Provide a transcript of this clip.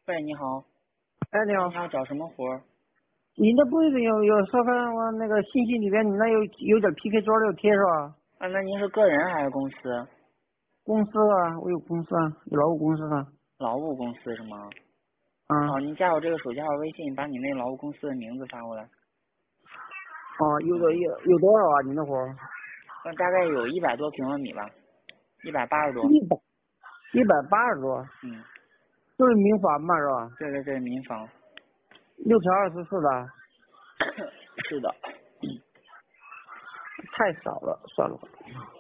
喂，你好。 哎，你好， 你要找什么活儿？ 你那不是有说看我那个信息里边，你那有点 PK 桌的贴是吧？ 啊，那您是个人还是公司？ 公司啊，我有公司啊，有劳务公司啊。 劳务公司是吗？ 啊， 哦，您加我这个手机号微信，把你那劳务公司的名字发过来。 哦，有多少啊？你那会儿？ 大概有100多平方米吧，180多。 180多， 嗯， 都是民房嘛是吧对对对，民房。 ？6条24的， 是的。 太少了，算了吧。